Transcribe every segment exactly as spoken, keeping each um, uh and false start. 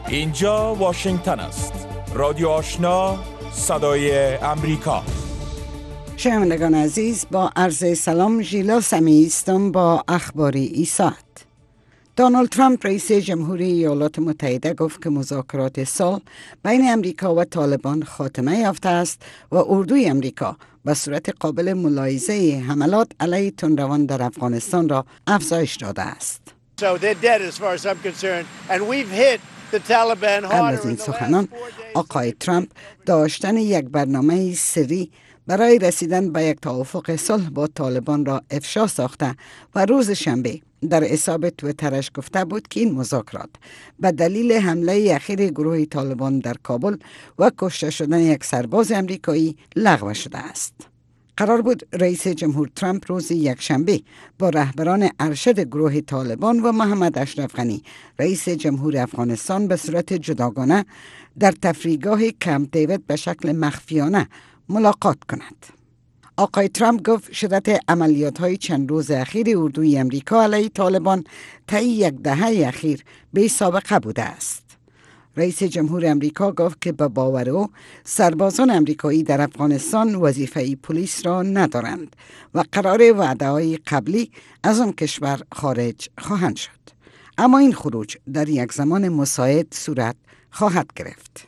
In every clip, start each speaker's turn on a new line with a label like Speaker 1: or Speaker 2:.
Speaker 1: اینجا واشنگتن است. رادیو آشنا، صدای امریکا.
Speaker 2: شنوندگان عزیز، با عرض سلام، ژیلا سمیعی هستم با اخبار این ساعت. دونالد ترامپ رئیس جمهوری ایالات متحده گفت که مذاکرات صلح بین امریکا و طالبان خاتمه یافته است و اردوی امریکا به صورت قابل ملاحظه حملات علیه تندروان در افغانستان را افزایش داده است.
Speaker 3: So they're dead as far as I'm concerned and we've hit the Taliban harder.
Speaker 2: قبل از این سخنان آقای ترامپ داشتن یک برنامه سری برای رسیدن به یک توافق صلح با طالبان را افشا ساخته و روز شنبه در حساب توییترش گفته بود که این مذاکرات به دلیل حمله اخیر گروه طالبان در کابل و کشته شدن یک سرباز امریکایی لغو شده است. قرار بود رئیس جمهور ترامپ روز یکشنبه با رهبران ارشد گروه طالبان و محمد اشرف غنی رئیس جمهور افغانستان به صورت جداگانه در تفریحگاه کمپ دیوید به شکل مخفیانه ملاقات کند. آقای ترامپ گفت شدت عملیات‌های چند روز اخیر اردوی امریکا علیه طالبان طی یک دهه اخیر بی سابقه بوده است. رئیس جمهور امریکا گفت که به باور او سربازان امریکایی در افغانستان وظیفه پلیس را ندارند و قرار وعده‌های قبلی از آن کشور خارج خواهند شد. اما این خروج در یک زمان مساعد صورت خواهد گرفت.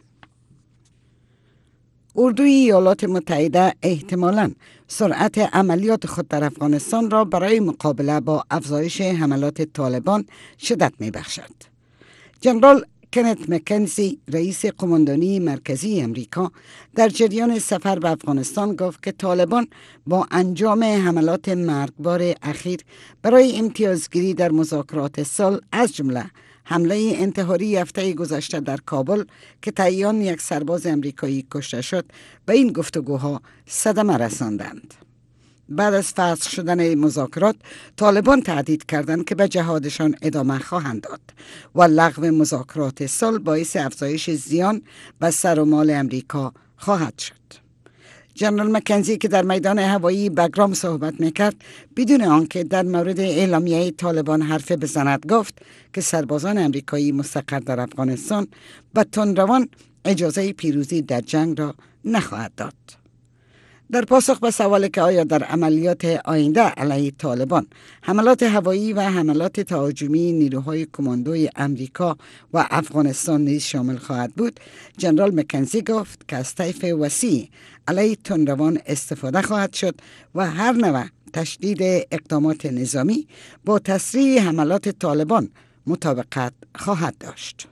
Speaker 2: اردوی ایالات متحده احتمالاً سرعت عملیات خود در افغانستان را برای مقابله با افزایش حملات طالبان شدت می بخشد. جنرال کنت مکنزی رئیس قماندانی مرکزی امریکا در جریان سفر به افغانستان گفت که طالبان با انجام حملات مرگبار اخیر برای امتیازگیری در مذاکرات صلح از جمله حمله انتحاری هفته گذشته در کابل که طی آن یک سرباز امریکایی کشته شد به این گفتگوها صدمه رساندند. بعد از فسخ شدن مذاکرات طالبان تهدید کردند که به جهادشان ادامه خواهند داد و لغو مذاکرات صلح باعث افزایش زیان به سر و مال امریکا خواهد شد. جنرال مکنزی که در میدان هوایی بگرام صحبت میکرد بدون آنکه در مورد اعلامیه طالبان حرف بزند گفت که سربازان امریکایی مستقر در افغانستان به تندروان اجازه پیروزی در جنگ را نخواهد داد. در پاسخ به سوال که آیا در عملیات آینده علیه طالبان حملات هوایی و حملات تهاجمی نیروهای کماندوی امریکا و افغانستان نیز شامل خواهد بود، جنرال مکنزی گفت که از طیف وسیع علیه تندروان استفاده خواهد شد و هر نوع تشدید اقدامات نظامی با تسریع حملات طالبان مطابقت خواهد داشت.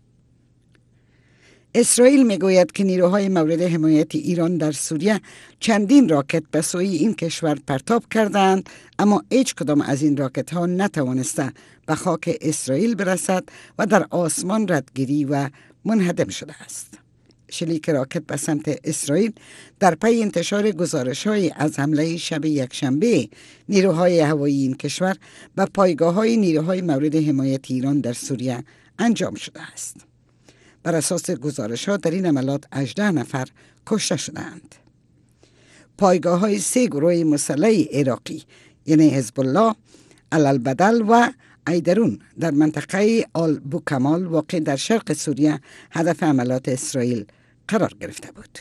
Speaker 2: اسرائیل میگوید که نیروهای مورد حمایت ایران در سوریه چندین راکت به سوی این کشور پرتاب کردند، اما هیچ کدام از این راکت ها نتوانسته به خاک اسرائیل برسد و در آسمان ردگیری و منهدم شده است. شلیک راکت به سمت اسرائیل در پی انتشار گزارش‌های از حمله شب یکشنبه نیروهای هوایی این کشور به پایگاه‌های نیروهای مورد حمایت ایران در سوریه انجام شده است. بر اساس گزارش‌ها در این عملیات هجده نفر کشته شدند. پایگاه‌های سه گروه مسلح عراقی یعنی حزب الله، البدل و ایدرون در منطقه آل بوکمال واقع در شرق سوریه هدف عملیات اسرائیل قرار گرفته بود.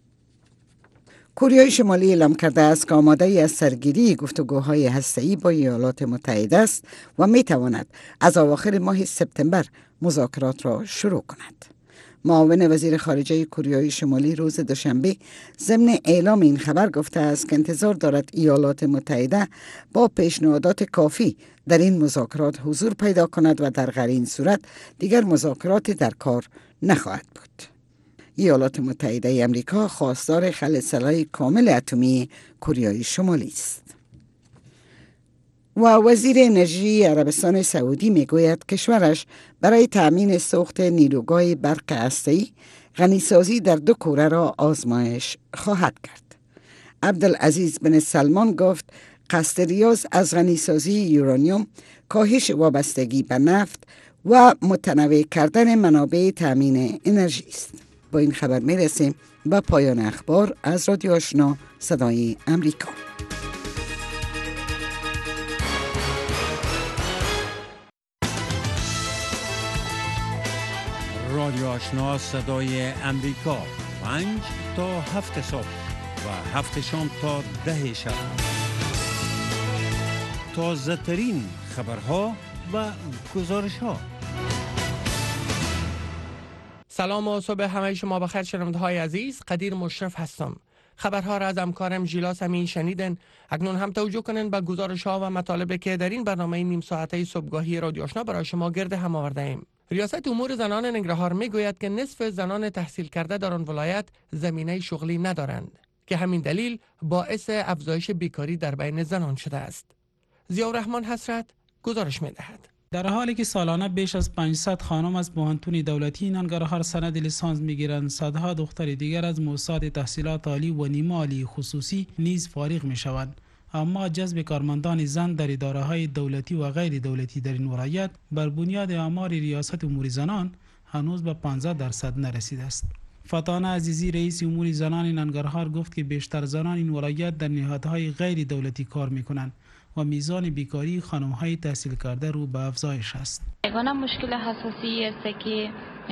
Speaker 2: کره شمالی اعلام کرده است که آماده از سرگیری گفتگوهای هسته‌ای با ایالات متحده است و می‌تواند از اواخر ماه سپتامبر مذاکرات را شروع کند. معاون وزیر خارجه کره شمالی روز دوشنبه ضمن اعلام این خبر گفته است که انتظار دارد ایالات متحده با پیشنهادات کافی در این مذاکرات حضور پیدا کند و در غیر این صورت دیگر مذاکرات در کار نخواهد بود. ایالات متحده امریکا خواستار خلع سلاح کامل اتمی کره شمالی است. و وزیر انرژی عربستان سعودی میگوید کشورش برای تأمین سوخت نیروگاه برق هسته‌ای غنیسازی در دو کوره را آزمایش خواهد کرد. عبدالعزیز بن سلمان گفت قصد ریاض از غنیسازی یورانیوم، کاهش وابستگی به نفت و متنوع کردن منابع تأمین انرژی است. با این خبر میرسیم به پایان اخبار از رادیو آشنا صدای امریکا.
Speaker 4: رادیو آشنا صدای امریکا، پنج تا هفت صبح و هفت شام تا ده شب. تازه ترین خبرها و گزارش ها.
Speaker 5: سلام و صبح همه شما بخیر شنونده های عزیز. قدیر مشرف هستم. خبرها را از همکارم ژیلاس امین شنیدن. اکنون هم توجه کنین به گزارش ها و مطالبی که در این برنامه نیم ساعته صبحگاهی رادیو آشنا برای شما گرد هم آورده ایم. ریاست امور زنان ننگرهار میگوید که نصف زنان تحصیل کرده در آن ولایت زمینه شغلی ندارند که همین دلیل باعث افزایش بیکاری در بین زنان شده است. ضیاءالرحمن حسرت گزارش می‌دهد.
Speaker 6: در حالی که سالانه بیش از پانصد خانم از پوهنتون دولتی ننگرهار سند لیسانس میگیرند، صدها دختر دیگر از مؤسسات تحصیلات عالی و نیمه عالی خصوصی نیز فارغ میشوند. اما جذب کارمندان زن در اداره‌های دولتی و غیر دولتی در این ولایت بر بنیاد آمار ریاست امور زنان هنوز به پانزده درصد نرسیده است. فتانه عزیزی رئیس امور زنان ننگرهار گفت که بیشتر زنان این ولایت در نهادهای غیر دولتی کار میکنند و میزان بیکاری خانم‌های تحصیل کرده رو به افزایش است.
Speaker 7: یگانه مشکل حساسی است که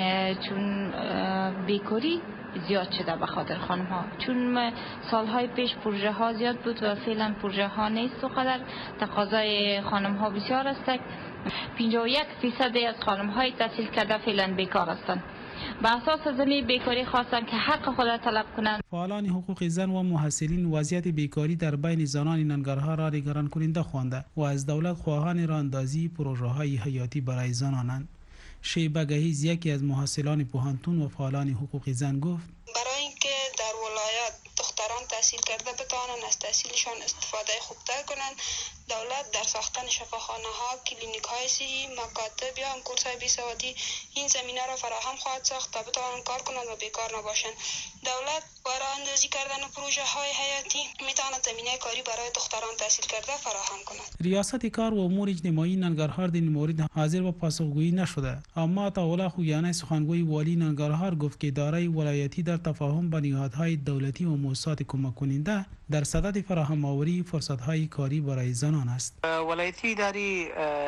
Speaker 7: چون بیکاری زیاد شده به خاطر خانم‌ها، چون سالهای پیش پروژه ها زیاد بود و فعلا پروژه ها نیست و قدر تقاضای خانم‌ها بسیار است. پنجاه و یک درصد از خانم‌های تحصیل کرده فعلا بیکار هستند. به اساس زمین بیکاری خواستن که حق خود را طلب کنند.
Speaker 6: فعالان حقوق زن و محصلین وضعیت بیکاری در بین زنان ننگرهار را نگران کننده خوانده و از دولت خواهان راهاندازی پروژه‌های حیاتی برای زنانند. شیبه گهیز یکی از محصلان پوهنتون و فعالان حقوق زن گفت:
Speaker 8: برای اینکه در ولایت دختران تحصیل کرده بتوانند از تحصیلشان استفاده خوبتر کنند، دولت در ساختن شفاخانه ها، کلینیک های صحی، مکاتب یا کورس های بیسوادی این زمینه را فراهم خواهد ساخت تا بتوانند کار کنند و بیکار نباشند. دولت با راه اندازی کردن پروژه های حیاتی میتواند زمینه کاری برای دختران تحصیل کرده فراهم کند.
Speaker 6: ریاست کار و امور اجتماعی ننگرهار در این مورد حاضر به پاسخگویی نشده، اما عطاالله خویانه سخنگوی والی ننگرهار گفت که اداره ولایتی در تفاهم با نهادهای دولتی و مؤسسات کمک کننده در صدد فراهم آوری فرصت‌های کاری برای زنان است.
Speaker 9: ولایتی اداری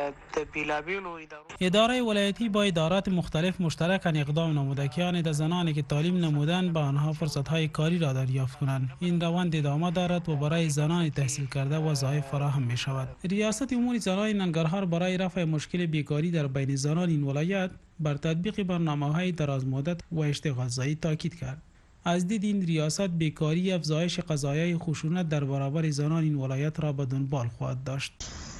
Speaker 6: اداره ولایتی با ادارات مختلف مشترکاً اقدام نموده که آن زنانی که تعلیم نمودند به آنها فرصت‌های کاری را دریافت کنند. این روند ادامه دارد و برای زنان تحصیل کرده وظایف فراهم می شود. ریاست امور زنان ننگرهار برای رفع مشکل بیکاری در بین زنان این ولایت بر تطبیق برنامه‌های دراز مدت و اشتغالزایی تاکید کرد. از دید این ریاست بیکاری افزایش قضایای خشونت در برابر زنان این ولایت را به دنبال خواهد داشت.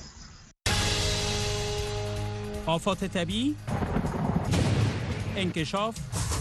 Speaker 4: آفات طبیعی، انکشاف،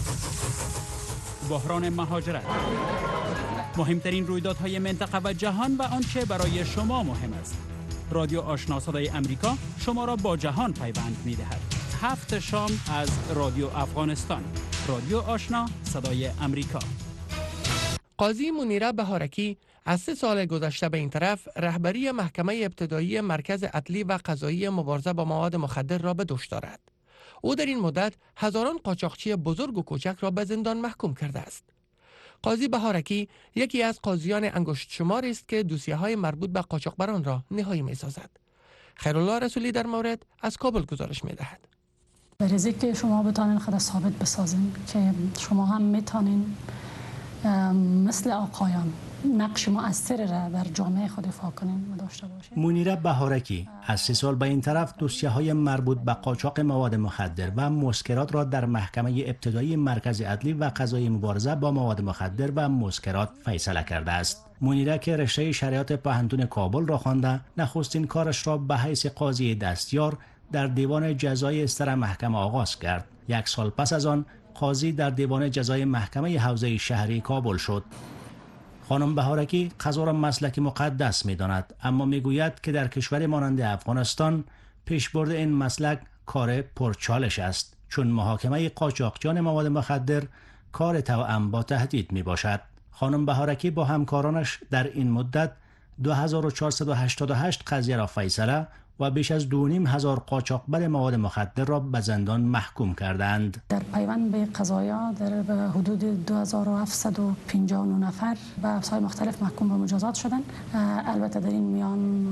Speaker 4: بحران مهاجرت، مهمترین رویدادهای منطقه و جهان و آنچه برای شما مهم است. رادیو آشنا صدای امریکا شما را با جهان پیوند می‌دهد. هفت شام از رادیو افغانستان. رادیو آشنا صدای امریکا.
Speaker 5: قاضی منیره بهارکی از سه سال گذشته به این طرف رهبری محکمه ابتدایی مرکز عدلی و قضایی مبارزه با مواد مخدر را به دوش دارد. او در این مدت هزاران قاچاقچی بزرگ و کوچک را به زندان محکوم کرده است. قاضی بهارکی یکی از قاضیان انگشت شماری است که دوسیه‌های مربوط به قاچاقبران را نهایی می‌سازد. خیرالله رسولی در مورد از کابل گزارش می‌دهد.
Speaker 10: برای که شما بتانین خود ثابت بسازین که شما هم میتونین مثل آقایان نقش مؤثر را در جامعه خود ایفا کنین و داشته باشین.
Speaker 11: منیره بهارکی از سه سال به این طرف دوسیه‌های مربوط به قاچاق مواد مخدر و مسکرات را در محکمه ابتدایی مرکز عدلی و قضایی مبارزه با مواد مخدر و مسکرات فیصله کرده است. منیره که رشته شریعت پوهنتون کابل را خوانده، نخستین کارش را به حیث قاضی دستیار در دیوان جزای استر محکمه آغاز کرد. یک سال پس از آن قاضی در دیوان جزای محکمه حوزه شهری کابل شد. خانم بهارکی قضا را مسلک مقدس می داند، اما می گوید که در کشور مانند افغانستان پیشبرد این مسلک کار پرچالش است، چون محاکمه قاچاقچیان مواد مخدر کار توأم با تهدید می باشد. خانم بهارکی با همکارانش در این مدت دو هزار و چهارصد و هشتاد و هشت قضیه را فیصله و بیش از دو نیم هزار قاچاقبر مواد مخدر را به زندان محکوم کردند.
Speaker 10: در پیوند به قضایا در حدود دو هزار و هفتصد و پنجاه و نه نفر به افزهای مختلف محکوم به مجازات شدند. البته در این میان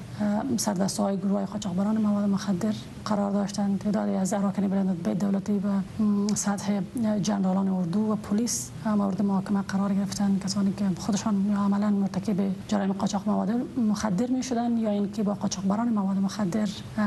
Speaker 10: سردسته‌های گروه قاچاقبران مواد مخدر قرار داشتند. تعدادی از اراکین بلندیت دولتی و سطح جنرالان اردو و پلیس مورد محاکمه قرار گرفتند، کسانی که خودشان یا عملاً مرتکب جرایم قاچاق مواد مخدر می‌شدند یا اینکه با قاچاقبران مواد مخدر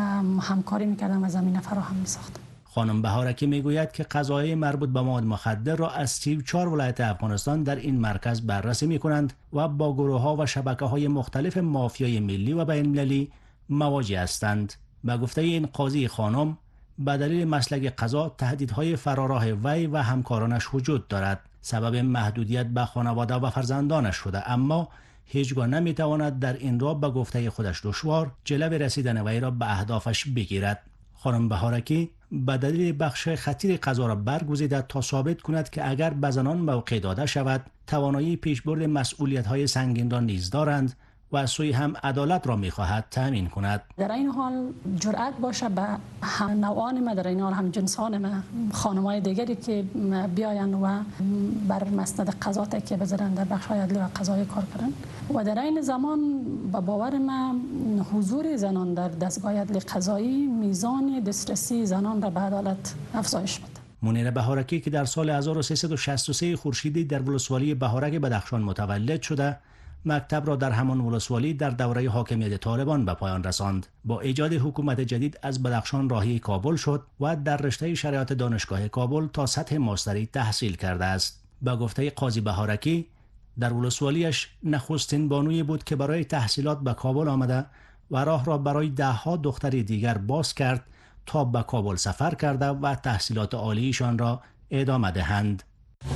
Speaker 10: همکاری می‌کردند و زمینه فراهم می‌ساختند.
Speaker 11: خانم بهارکی میگوید که قضایای مربوط به مواد مخدر را از سی و چهار ولایت افغانستان در این مرکز بررسی می‌کنند و با گروه‌ها و شبکه‌های مختلف مافیای ملی و بین‌المللی مواجه هستند. به گفته این قاضی خانم، به دلیل مسلک قضا تهدیدهای فراراه وی و همکارانش وجود دارد. سبب محدودیت به خانواده و فرزندانش شده، اما هیچگاه نمیتواند در این راه به گفته خودش دشوار جلو رسیدن وی را به اهدافش بگیرد. خانم بهارکی به دلیل بخش خطیر قضا را برگزیده تا ثابت کند که اگر به زنان موقع داده شود توانایی پیشبرد مسئولیت‌های سنگین را نیز دارند و از سوی هم عدالت را می‌خواهد تامین کند.
Speaker 10: در این حال جرأت باشه به هم نوعان ما، در این حال هم جنسان ما، خانم‌های دیگری که بیاین و بر مسند قضاتی که بذارن در بخش‌های عدلی و قضایی کار کنن و در این زمان به باور ما حضور زنان در دستگاه عدلی قضایی میزان دسترسی زنان را به عدالت افزایش بده.
Speaker 11: منیر بهارکی که در سال هزار و سیصد و شصت و سه خورشیدی در ولسوالی بهارک بدخشان متولد شده، مکتب را در همان ولسوالی در دوره حاکمیت طالبان به پایان رساند. با ایجاد حکومت جدید از بدخشان راهی کابل شد و در رشته شریعت دانشگاه کابل تا سطح ماستری تحصیل کرده است. به گفته قاضی بهارکی، در ولسوالیش نخستین بانویی بود که برای تحصیلات به کابل آمده و راه را برای دهها دختر دیگر باز کرد تا به کابل سفر کرده و تحصیلات عالیشان را ادامه دهند.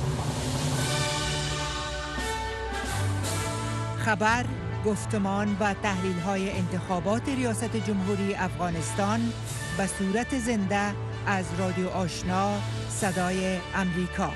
Speaker 9: خبر، گفتمان و تحلیل‌های انتخابات ریاست جمهوری افغانستان به صورت زنده از رادیو آشنا صدای امریکا.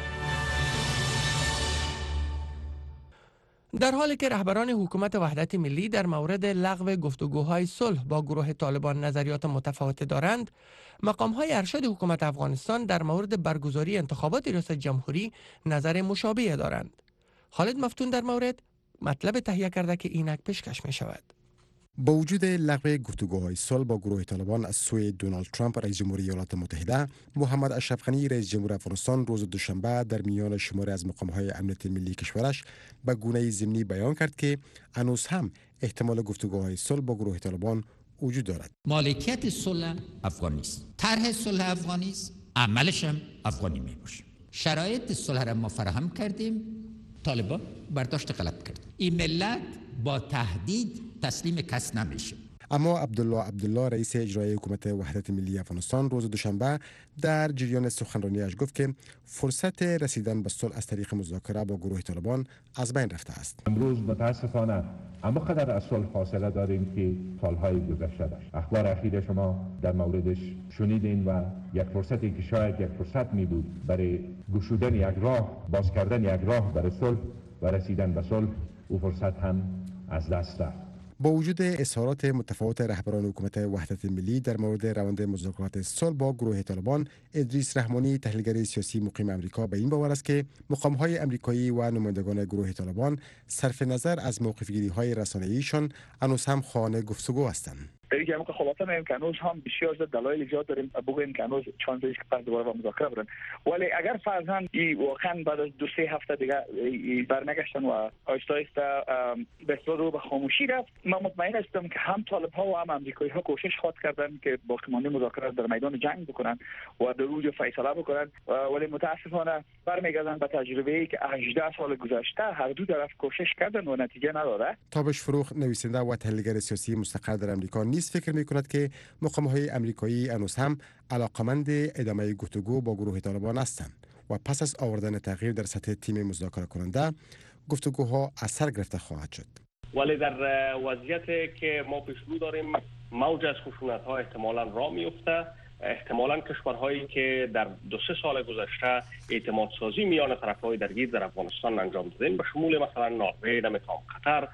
Speaker 5: در حالی که رهبران حکومت وحدت ملی در مورد لغو گفتگوهای صلح با گروه طالبان نظریات متفاوت دارند، مقام‌های ارشد حکومت افغانستان در مورد برگزاری انتخابات ریاست جمهوری نظر مشابه دارند. خالد مفتون در مورد مطلب تهیه کرده که اینک پیشکش می شود.
Speaker 12: با وجود لغو گفتگوهای صلح با گروه طالبان از سوی دونالد ترامپ رئیس جمهوری ایالات متحده، محمد اشرف غنی رئیس جمهور افغانستان روز دوشنبه در میان شماری از مقام‌های امنیت ملی کشورش به گونه ضمنی بیان کرد که هنوز هم احتمال گفتگوهای صلح با گروه طالبان وجود دارد.
Speaker 13: مالکیت صلح افغانی است، طرح صلح افغانی است، عملش هم افغانی میباشه. شرایط صلح را ما فراهم کردیم، طالبان برداشت غلط کرد. این ملت با تهدید تسلیم کس نمیشه.
Speaker 12: اما عبدالله عبدالله رئیس اجرایی حکومت وحدت ملی افغانستان روز دوشنبه در جریان سخنرانیش گفت که فرصت رسیدن به صلح از طریق مذاکره با گروه طالبان از بین رفته است.
Speaker 14: امروز متاسفانه اما قدر از صلح فاصله داریم که سالهای گذشته داشت. اخبار اخیر شما در موردش شنیدین و یک فرصتی که شاید یک فرصت می بود برای گشودن یک راه، باز کردن یک راه برای صلح و رسیدن به صلح، او فرصت هم از دست رفت.
Speaker 12: با وجود اظهارات متفاوت رهبران حکومت وحدت ملی در مورد روند مذاکرات صلح با گروه طالبان، ادریس رحمانی تحلیلگر سیاسی مقیم امریکا به این باور است که مقام‌های امریکایی و نمایندگان گروه طالبان صرف نظر از موقف‌گیری‌های رسانه‌ایشان هنوز هم خواهان گفتگو هستند.
Speaker 15: دیگه هم که خلاصه میگم که هنوز هم بسیار زیاد دلایل ایجاد داریم بگوییم که هنوز چانس است که پس دوباره با مذاکره برن، ولی اگر فرضاً ای واقعا بعد از دو سه هفته دیگه برنگشتن و آیسته آیسته به اصطلاح رو به خاموشی رفت، من مطمئن هستم که هم طالب ها و هم امریکایی ها کوشش خواهد کردن که باقی مانده مذاکره در میدان جنگ بکنن و در اوج فیصله بکنن، ولی متاسفانه برمیگردن به تجربه‌ای که هجده سال گذشته هر دو طرف کوشش کردن و نتیجه نداده.
Speaker 12: تابش فروخ نویسنده و تحلیلگر سیاسی مستقر در امریکا نیز فکر می‌کند که مقام‌های امریکایی هنوز هم علاقمند ادامه گفتگو با گروه طالبان هستند و پس از آوردن تغییر در سطح تیم مذاکره کننده گفتگوها اثر گرفته خواهد شد.
Speaker 16: ولی در وضعیتی که ما پیش رو داریم موج از خشونت‌ها احتمالاً راه میفته، احتمالاً کشورهایی که در دو سه سال گذشته اعتماد سازی میان طرف‌های درگیر در افغانستان انجام دادن به شمول مثلا نروژ، نمیتونم قطر،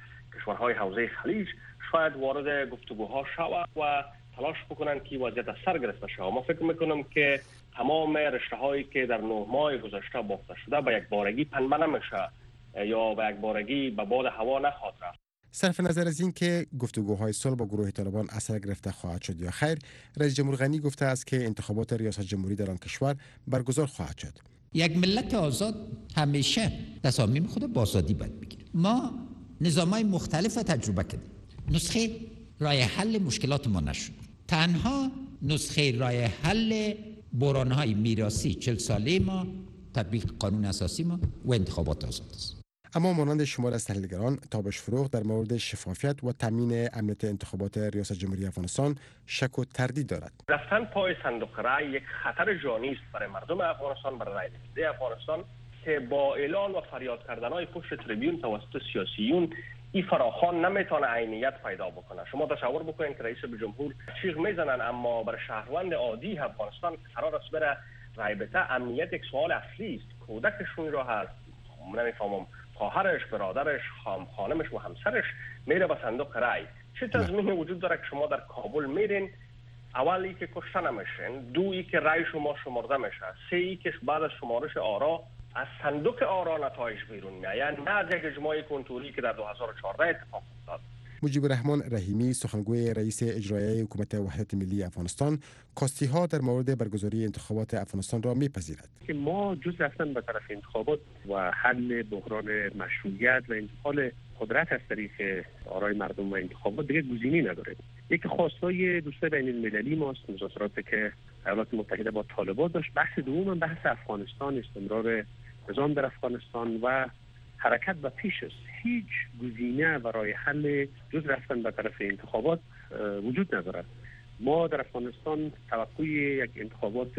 Speaker 16: کشورهای حوزه خلیج شاید وارد گفتگوها شود و تلاش بکنن که وضعیت از سر گرفته شود. ما فکر میکنم که تمام رشته هایی که در نه ماه گذشته بافته شده به یک بارگی پنبه نمیشه یا به یک بارگی به باد هوا نخواهد رفت.
Speaker 12: صرف نظر از این که گفتگوهای صلح با گروه طالبان اثر گرفته خواهد شد یا خیر، رئیس جمهور غنی گفته است که انتخابات ریاست جمهوری در آن کشور برگزار خواهد شد.
Speaker 13: یک ملت آزاد همیشه تصامیم خود با آزادی باید بگیره. ما نظام‌های مختلف تجربه کردیم. نسخه راه حل مشکلات ما نشد. تنها نسخه راه حل بحران‌های میراثی چهل ساله ما تطبیق قانون اساسی ما و انتخابات آزاد است.
Speaker 12: اما مانند شمار از تحلیلگران، تابش فروغ در مورد شفافیت و تامین امنیت انتخابات ریاست جمهوری افغانستان شک و تردید دارد.
Speaker 16: رفتن پای صندوق رای یک خطر جانی است برای مردم افغانستان، برای رای دهنده افغانستان که با اعلان و فریاد کردن‌های پشت تریبیون توسط سیاسیون این فراخوان نمیتونه عینیت پیدا بکنه. شما تصور بکنید که رئیس جمهور چیغ میزنن، اما برای شهروند عادی افغانستان که قرار است بره رای بده، امنیت یک سوال اصلی است. کودکشون را هست، نمیفهمم خواهرش، برادرش، خانمش و همسرش میره به صندوق رای. چه تضمینی وجود داره که شما در کابل میرین، اولی که کشته نمیشین، دویی که رای شما شمرده میشه، سه‌ای که بعد از شمارش آرا از صندوق آرا نتایج بیرون میاد، نه از یک اجماع کنتوری که در دو هزار و چهارده اتفاق افتاد.
Speaker 12: مجیب الرحمن رحیمی، سخنگوی رئیس اجرایی حکومت وحدت ملی افغانستان، کاستی ها در مورد برگزاری انتخابات افغانستان را میپذیرد.
Speaker 17: که ما جز رفتن به طرف انتخابات و حل بحران مشروعیت و انتقال قدرت از طریق آرای مردم و انتخابات دیگه گزینه‌ای نداره. یکی خواستای دوستای بین المللی ماست، مذاکراتی که ایالات متحده با طالبان داشت. بحث دوم بحث افغانستان، استمرار نظام در افغانستان و حرکت به پیش است. هیچ گزینه برای حل جز رفتن به طرف انتخابات وجود ندارد. ما در افغانستان توقع یک انتخابات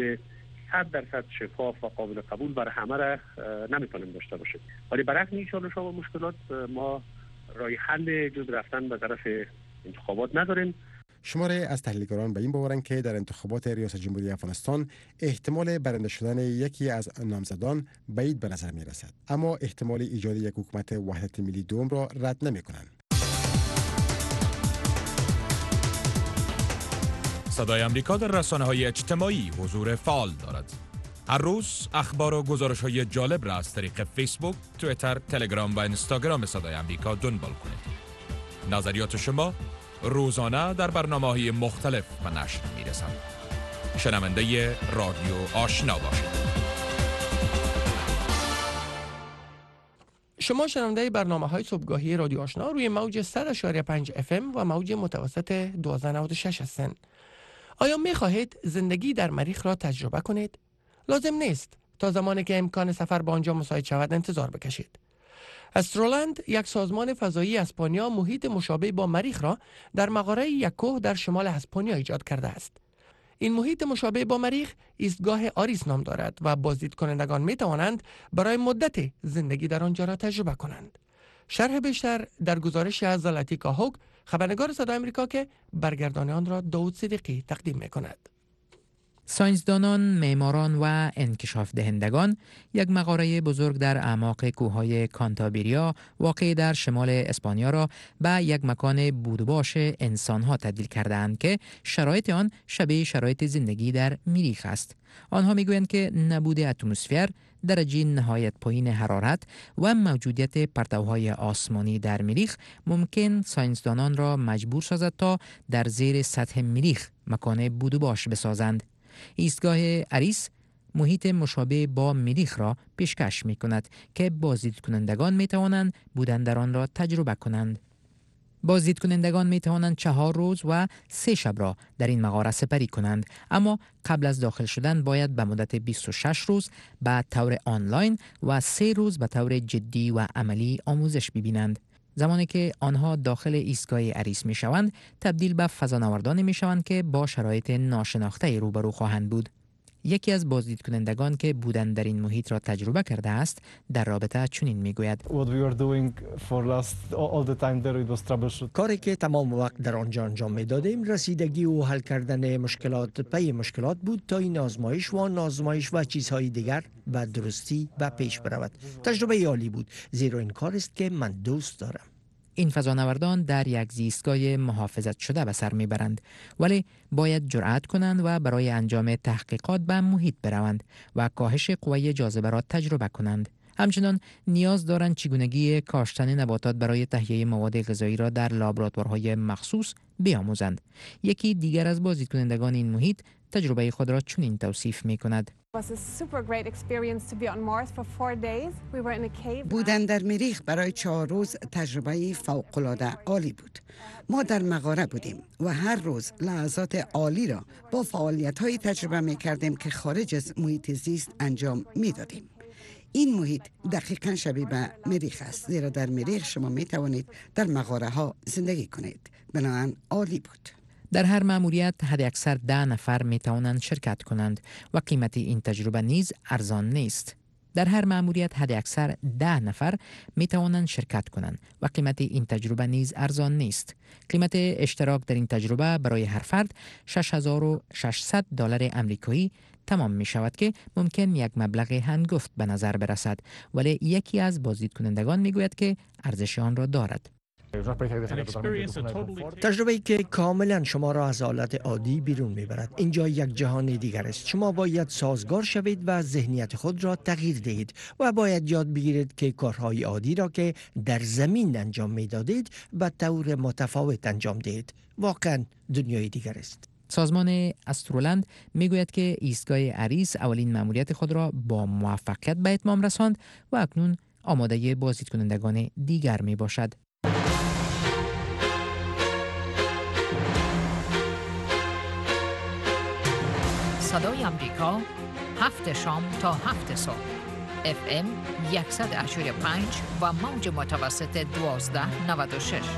Speaker 17: صد درصد شفاف و قابل قبول برای همه را نمیتونیم داشته باشیم، ولی برعکس این چالش ها و مشکلات ما راه حل جز رفتن به طرف انتخابات نداریم.
Speaker 12: شماره از تحلیلگران به این باورند که در انتخابات ریاست جمهوری افغانستان احتمال برنده شدن یکی از نامزدان بعید به نظر می رسد، اما احتمال ایجاد یک حکومت وحدت ملی دوم را رد نمی کنند.
Speaker 1: صدای امریکا در رسانه‌های اجتماعی حضور فعال دارد. هر روز اخبار و گزارش‌های جالب را از طریق فیسبوک، توییتر، تلگرام و اینستاگرام صدای امریکا دنبال کنید. نظریات شما روزانه در برنامه‌های مختلف به نشر می‌رسند. شنونده رادیو آشنا باشید.
Speaker 5: شما شنونده برنامه‌های صبحگاهی رادیو آشنا روی موج صد و پنج اف ام و موج متوسط دوازده نود و شش هستند. آیا می‌خواهید زندگی در مریخ را تجربه کنید؟ لازم نیست تا زمانی که امکان سفر به آنجا مساعد شود انتظار بکشید. استرولند، یک سازمان فضایی اسپانیا، محیط مشابه با مریخ را در مغاره یک کوه در شمال اسپانیا ایجاد کرده است. این محیط مشابه با مریخ ایستگاه آریس نام دارد و بازدید کنندگان می توانند برای مدت زندگی در آنجا را تجربه کنند. شرح بیشتر در گزارشی از زلاتیکا هوگ، خبرنگار صدای آمریکا که برگردانی آن را داود صدیقی تقدیم می کند.
Speaker 18: ساینسدانان، معماران و انکشاف دهندگان یک مغاره بزرگ در اعماق کوههای کانتابریا واقع در شمال اسپانیا را به یک مکان بودباش انسانها تبدیل کرده‌اند که شرایط آن شبیه شرایط زندگی در مریخ است. آنها میگویند که نبود اتمسفر، درجه نهایت پایین حرارت و موجودیت پرتوهای آسمانی در مریخ ممکن ساینسدانان را مجبور سازد تا در زیر سطح مریخ مکان بودباش بسازند. ایستگاه آریس محیط مشابه با مریخ را پیشکش می کند که بازدید کنندگان می توانند بودن در آن را تجربه کنند. بازدید کنندگان می توانند چهار روز و سه شب را در این مغاره سپری کنند، اما قبل از داخل شدن باید به مدت بیست و شش روز به طور آنلاین و سه روز به طور جدی و عملی آموزش ببینند. زمانی که آنها داخل ایستگاه آریس می شوند، تبدیل به فضانوردانی می شوند که با شرایط ناشناخته روبرو خواهند بود. یکی از بازدید کنندگان که بودن در این محیط را تجربه کرده است در رابطه چنین می گوید:
Speaker 19: کاری که تمام وقت در آنجا انجام می دادیم رسیدگی و حل کردن مشکلات پی مشکلات بود تا این آزمایش و نازمایش و چیزهای دیگر و درستی و پیش برود. تجربه عالی بود، زیرا این کار است که من دوست دارم.
Speaker 18: این فضانوردان در یک زیستگاه محافظت شده به سر میبرند، ولی باید جرأت کنند و برای انجام تحقیقات به محیط بروند و کاهش قوه جاذبه را تجربه کنند. همچنان نیاز دارند چگونگی کاشتن نباتات برای تهیه مواد غذایی را در لابراتوارهای مخصوص بیاموزند. یکی دیگر از بازدیدکنندگان این محیط تجربه خود را چنین توصیف می کند.
Speaker 2: بودن در مریخ برای چهار روز تجربه فوق‌العاده عالی بود. ما در مغاره بودیم و هر روز لحظات عالی را با فعالیت‌های تجربه می کردیم که خارج از محیط زیست انجام می دادیم. این محیط دقیقاً شبیه به مریخ است، زیرا در مریخ شما می توانید در مغاره ها زندگی کنید. بنابراین عالی بود.
Speaker 18: در هر مأموریت حداکثر ده نفر می توانند شرکت کنند و قیمت این تجربه نیز ارزان نیست. در هر مأموریت حداکثر ده نفر می توانند شرکت کنند و قیمت این تجربه نیز ارزان نیست. قیمت اشتراک در این تجربه برای هر فرد شش هزار و ششصد دلار آمریکایی تمام می شود که ممکن یک مبلغ هنگفت به نظر برسد، ولی یکی از بازدیدکنندگان می گوید که ارزش آن را دارد.
Speaker 19: تجربه‌ای که کاملا شما را از حالت عادی بیرون میبرد. اینجا یک جهان دیگر است. شما باید سازگار شوید و ذهنیت خود را تغییر دهید و باید یاد بگیرید که کارهای عادی را که در زمین انجام میدادید به طور متفاوت انجام دهید. واقعا دنیای دیگر است.
Speaker 18: سازمان استرولند میگوید که ایستگاه اریس اولین مأموریت خود را با موفقیت به اتمام رساند و اکنون آماده بازدیدکنندگان دیگر می باشد.
Speaker 20: صدای آمریکا، هفت شام تا هفت صبح، اف ام صد و هشتاد و پنج و موج متوسط دوازده نود و شش.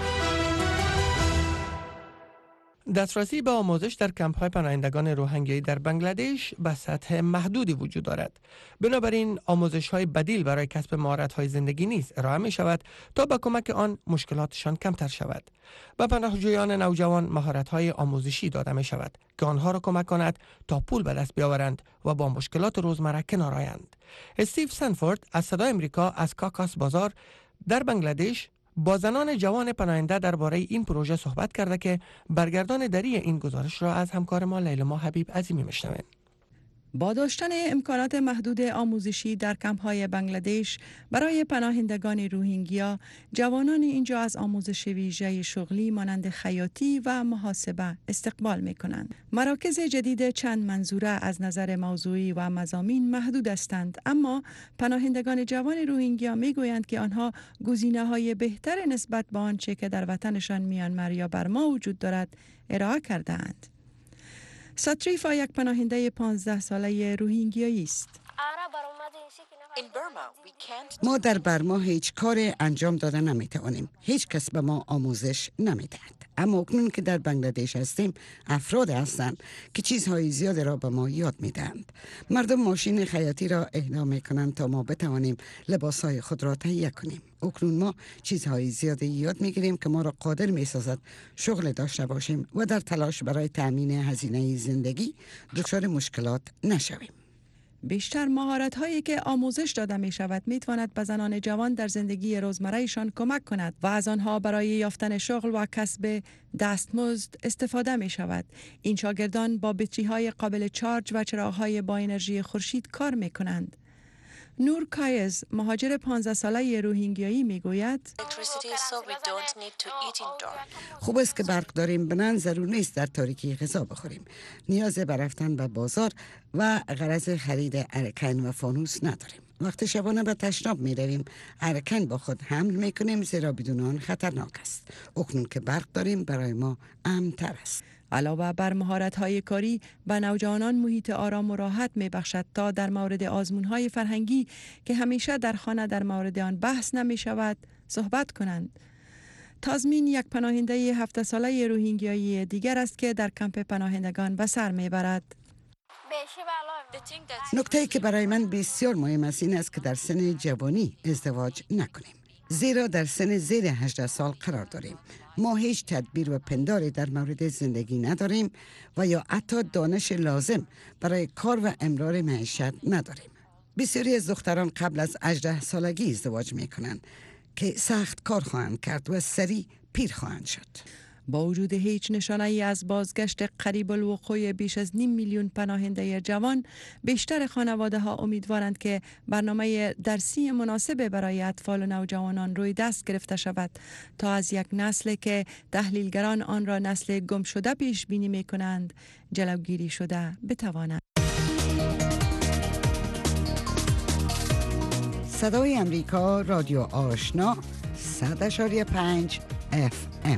Speaker 5: دسترسی به آموزش در کمپ‌های پناهندگان روهینگیایی در بنگلادش به سطح محدودی وجود دارد. بنابراین آموزش‌های بدیل برای کسب مهارت‌های زندگی نیز ارائه می‌شود تا با کمک آن مشکلاتشان کمتر شود. به پناهجویان نوجوان مهارت‌های آموزشی داده می‌شود که آنها را کمک کند تا پول به دست بیاورند و با مشکلات روزمره کنار آیند. استیو سنفورد از صدای آمریکا از کاکاس بازار در بنگلادش با زنان جوان پناهنده درباره این پروژه صحبت کرده که برگردان دری این گزارش را از همکار ما لیلا حبیب عظیمی میشنویم.
Speaker 21: با داشتن امکانات محدود آموزشی در کمپ‌های بنگلادش برای پناهندگان روهینگیا، جوانان اینجا از آموزش ویژه شغلی مانند خیاطی و محاسبه استقبال می‌کنند. مراکز جدید چند منظوره از نظر موضوعی و مضامین محدود هستند، اما پناهندگان جوان روهینگیا می‌گویند که آنها گزینه‌های بهتر نسبت به آنچه که در وطنشان میانمار یا برما وجود دارد ارائه کرده‌اند. ساتریفا یک پناهنده پانزده ساله روهینگیایی است.
Speaker 2: ما در برما هیچ کار انجام داده نمیتوانیم. هیچ کس به ما آموزش نمیدهد. اما اکنون که در بنگلادش هستیم، افراد هستند که چیزهای زیاد را به ما یاد میدهند. مردم ماشین خیاطی را اهدا میکنند تا ما بتوانیم لباسهای خود را تهیه کنیم. اکنون ما چیزهای زیادی یاد میگیریم که ما را قادر میسازد شغل داشته باشیم و در تلاش برای تأمین هزینه زندگی دچار مشکلات نشویم.
Speaker 21: بیشتر مهارت هایی که آموزش داده می شود می تواند به زنان جوان در زندگی روزمرهشان کمک کند و از آنها برای یافتن شغل و کسب دستمزد استفاده می شود. این شاگردان با بطری های قابل چارج و چراغ های با انرژی خورشید کار می کنند. نور کایز، مهاجر پانزده ساله روهینگیایی می گوید
Speaker 2: خوب است که برق داریم، بنان ضرور نیست در تاریکی غذا بخوریم. نیاز به رفتن به بازار و غرض خرید ارکن و فانوس نداریم. وقتی شبانه به تشناب می رویم، ارکن با خود حمل می کنیم، زیرا بدون آن خطرناک است. اکنون که برق داریم برای ما امن‌تر است.
Speaker 21: علاوه بر مهارت‌های کاری، به نوجوانان محیط آرام و راحت می‌بخشد تا در مورد آزمون‌های فرهنگی که همیشه در خانه در مورد آن بحث نمی‌شود صحبت کنند. تازمین یک پناهنده هفده ساله روهینگیایی دیگر است که در کمپ پناهندگان به سر می‌برد.
Speaker 2: نکته‌ای که برای من بسیار مهم است این است که در سن جوانی ازدواج نکنیم، زیرا در سن زیر هجده سال قرار داریم. ما هیچ تدبیر و پنداری در مورد زندگی نداریم و یا حتی دانش لازم برای کار و امرار معیشت نداریم. بسیاری از دختران قبل از هجده سالگی ازدواج می کنند. که سخت کار خواهند کرد و سریع پیر خواهند شد.
Speaker 21: با وجود هیچ نشانه ای از بازگشت قریب الوقوع بیش از نیم میلیون پناهنده جوان، بیشتر خانواده ها امیدوارند که برنامه درسی مناسب برای اطفال و نوجوانان روی دست گرفته شود تا از یک نسل که تحلیلگران آن را نسل گم شده پیش بینی می کنند جلوگیری شده بتواند.
Speaker 2: صدای امریکا، رادیو آشنا، صد اشاری پنج اف ام.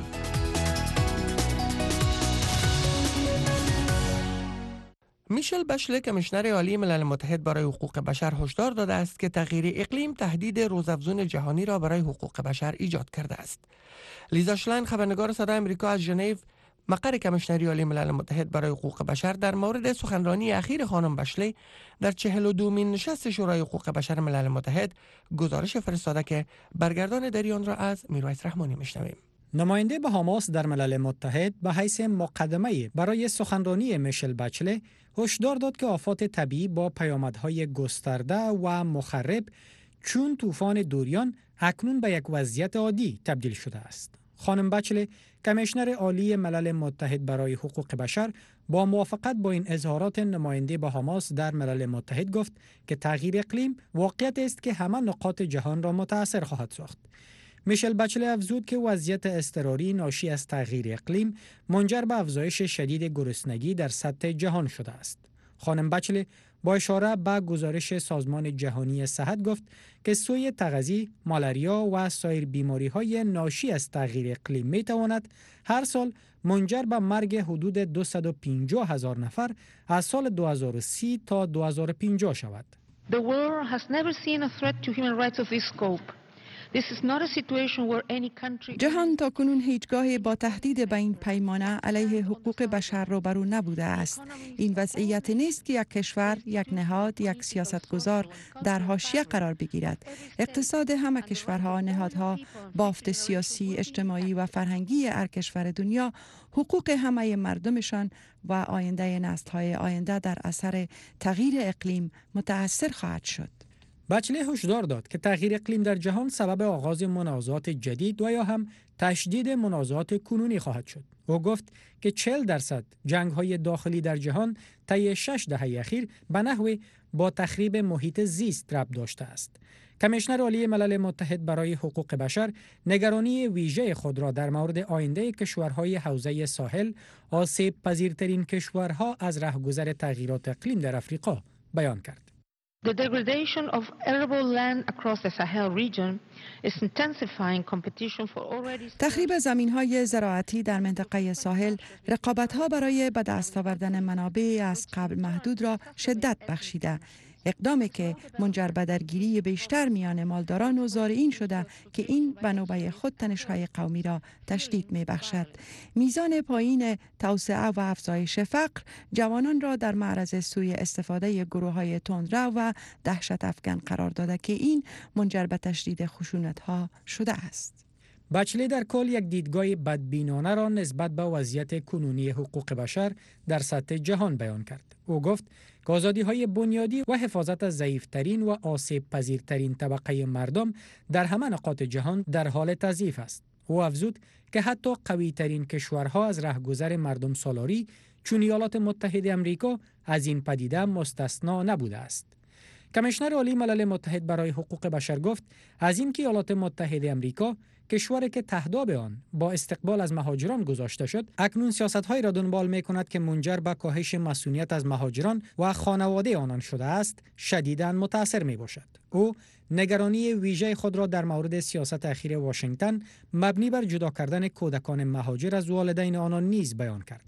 Speaker 5: میشل بشله کمیشنر عالی ملل متحد برای حقوق بشر هشدار داده است که تغییر اقلیم تهدید روزافزون جهانی را برای حقوق بشر ایجاد کرده است. لیزا شلاین خبرنگار صدای آمریکا از ژنو، مقر کمیشنری عالی ملل متحد برای حقوق بشر، در مورد سخنرانی اخیر خانم بشله در چهل و دومین نشست شورای حقوق بشر ملل متحد گزارش فرستاده که برگردان در آن را از میرویس رحمانی میشنویم.
Speaker 3: نماینده بهاماس در ملل متحد به حیث مقدمه برای سخنرانی میشل بچله هشدار داد که آفات طبیعی با پیامدهای گسترده و مخرب چون طوفان دوریان اکنون به یک وضعیت عادی تبدیل شده است. خانم بچله، کمیشنر عالی ملل متحد برای حقوق بشر، با موافقت با این اظهارات نماینده بهاماس در ملل متحد گفت که تغییر اقلیم واقعیت است که همه نقاط جهان را متاثر خواهد ساخت. میشل بچله افزود که وضعیت اضطراری ناشی از تغییر اقلیم منجر به افزایش شدید گرسنگی در سطح جهان شده است. خانم بچله با اشاره به گزارش سازمان جهانی صحت گفت که سوی تغذی، مالاریا و سایر بیماری‌های ناشی از تغییر اقلیم می‌تواند هر سال منجر به مرگ حدود دویست و پنجاه هزار نفر از سال دو هزار و سی تا دو هزار و پنجاه شود.
Speaker 22: The world has never seen a threat to human rights of this scope. This is not a situation where any country...
Speaker 21: جهان تا کنون هیچگاهی با تهدید به این پیمانه علیه حقوق بشر روبرو نبوده است. این وضعیت نیست که یک کشور، یک نهاد، یک سیاستگزار در حاشیه قرار بگیرد. اقتصاد همه کشورها، نهادها، بافت سیاسی، اجتماعی و فرهنگی هر کشور دنیا، حقوق همه مردمشان و آینده نسل‌های آینده در اثر تغییر اقلیم متأثر خواهد شد.
Speaker 3: بچله هشدار داد که تغییر اقلیم در جهان سبب آغاز منازعات جدید و یا هم تشدید منازعات کنونی خواهد شد. او گفت که چهل درصد جنگ‌های داخلی در جهان طی شش دهه اخیر به نحوی با تخریب محیط زیست ربط داشته است. کمیشنر عالی ملل متحد برای حقوق بشر نگرانی ویژه خود را در مورد آینده کشورهای حوزه ساحل، آسیب پذیرترین کشورها از رهگذر تغییرات اقلیم در افریقا بیان کرد.
Speaker 22: The degradation of arable land across the Sahel region is intensifying competition for already...
Speaker 21: تخریب زمین‌های زراعتی در منطقه ساحل رقابت‌ها برای به دست آوردن منابع از قبل محدود را شدت بخشیده. اقدامی که منجر به درگیری بیشتر میان مالداران و زارعین شده که این به نوبه خود تنش‌های قومی را تشدید می‌بخشد. میزان پایین توسعه و افزایش فقر جوانان را در معرض سوء استفاده گروه‌های تندرو و دهشت افکن قرار داده که این منجر به تشدید خشونت‌ها شده است.
Speaker 3: بچله در کل یک دیدگاه بدبینانه را نسبت به وضعیت کنونی حقوق بشر در سطح جهان بیان کرد. او گفت که آزادی‌های بنیادی و حفاظت از ضعیف‌ترین و آسیب پذیرترین طبقه مردم در همه نقاط جهان در حال تضعیف است. او افزود که حتی قوی‌ترین کشورها از رهگذر مردم سالاری چون ایالات متحده آمریکا از این پدیده مستثنا نبوده است. کمیشنر عالی ملل متحد برای حقوق بشر گفت از اینکه ایالات متحده آمریکا، کشوری که تهداب آن با استقبال از مهاجران گذاشته شد، اکنون سیاست‌هایی را دنبال می‌کند که منجر به کاهش مسئولیت از مهاجران و خانواده آنان شده است، شدیداً متأثر می‌باشد. او نگرانی ویژه خود را در مورد سیاست اخیر واشنگتن مبنی بر جدا کردن کودکان مهاجر از والدین آنان نیز بیان کرد.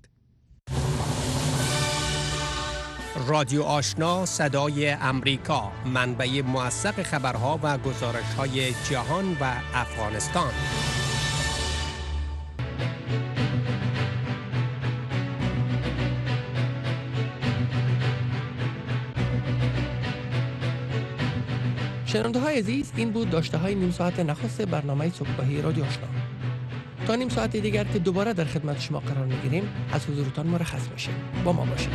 Speaker 23: رادیو آشنا، صدای امریکا، منبع موثق خبرها و گزارش‌های جهان و افغانستان.
Speaker 5: شنونده های عزیز، این بود داشته های نیم ساعت نخست برنامه صبحگاهی رادیو آشنا. تا نیم ساعت دیگر که دوباره در خدمت شما قرار میگیریم، از حضورتان مرخص میشیم. با ما باشید.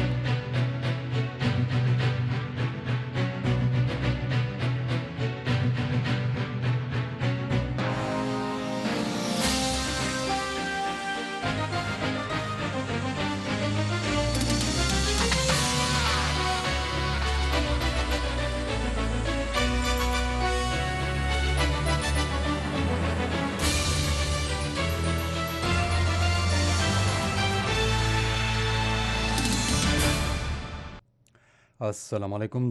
Speaker 6: السلام علیکم.